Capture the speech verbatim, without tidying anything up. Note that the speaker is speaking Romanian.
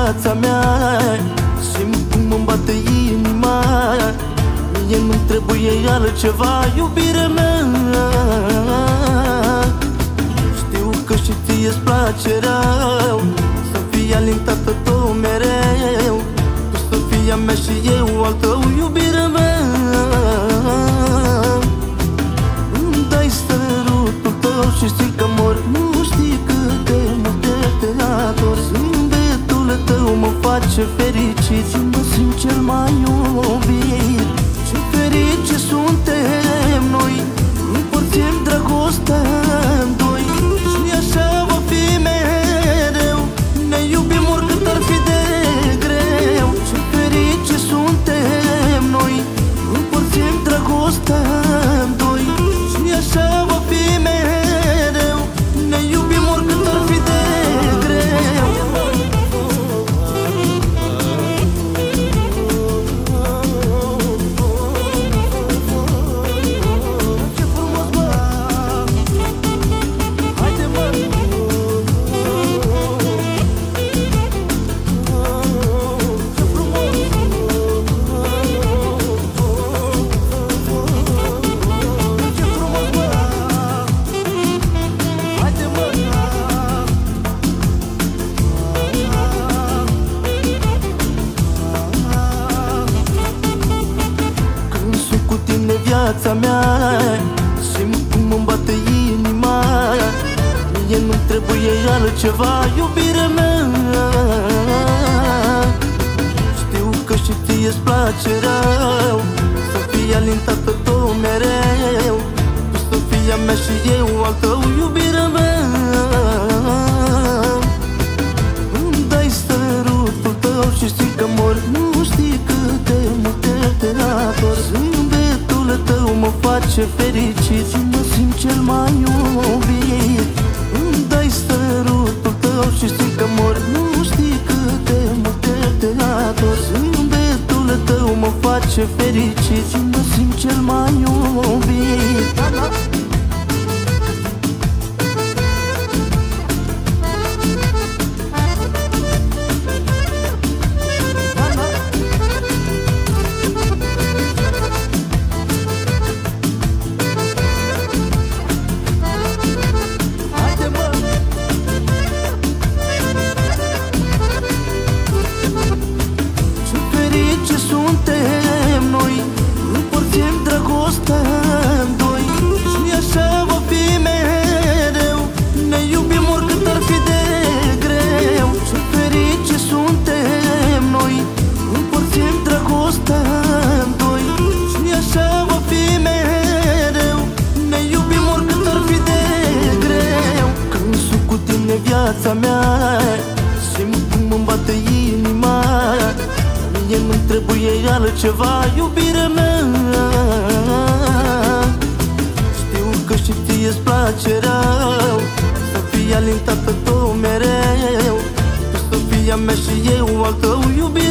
viața mea. Simt cum îmi bate inima. Mie nu-mi trebuie altceva, iubirea mea. Știu că și ție-ți place rău să fii alintată tu mereu. Tu să fii a mea și eu al tău, iubirea mea. Îmi dai sărutul tău și simt că mor. Nu știi cât de mult te ador. Zâmbetul tău mă face fericit și mă simt cel mai iubit. Ce ferice suntem noi, împărțim dragostea în doi. Și așa va fi mereu, ne iubim oricât ar fi de greu. Ce ferice suntem noi, împărțim dragostea în doi. Și așa va fi mereu, ne iubim oricât ar fi de greu. Viața mea, simt cum îmi bate inima. Mie nu-mi trebuie altceva, iubirea mea. Știu că și ție-ți place rău să fii alintată tu mereu. Tu să fii a mea și eu al tău, iubirea mea. Îmi dai sărutul tău și simt că mor. Nu știi cât de mult te ador. Zâmbetul tău mă face fericit și mă simt cel mai iubit. Îmi dai sărutul tău și simt că mor. Nu știi cât de mult te ador. Zâmbetul tău mă face fericit și mă simt cel mai iubit. Suntem noi, împărțim dragostea în doi. Și așa va fi mereu, ne iubim oricât ar fi de greu. Ce ferice suntem noi, împărțim dragostea în doi. Și așa va fi mereu, ne iubim oricât ar fi de greu. Când sunt cu tine viața mea, simt cum îmi bate inima. Mie nu-mi trebuie altceva, iubirea mea. Știu că și ție-ți place rău să fii alintată tu mereu. Tu să fii a mea și eu al tău, iubirea mea.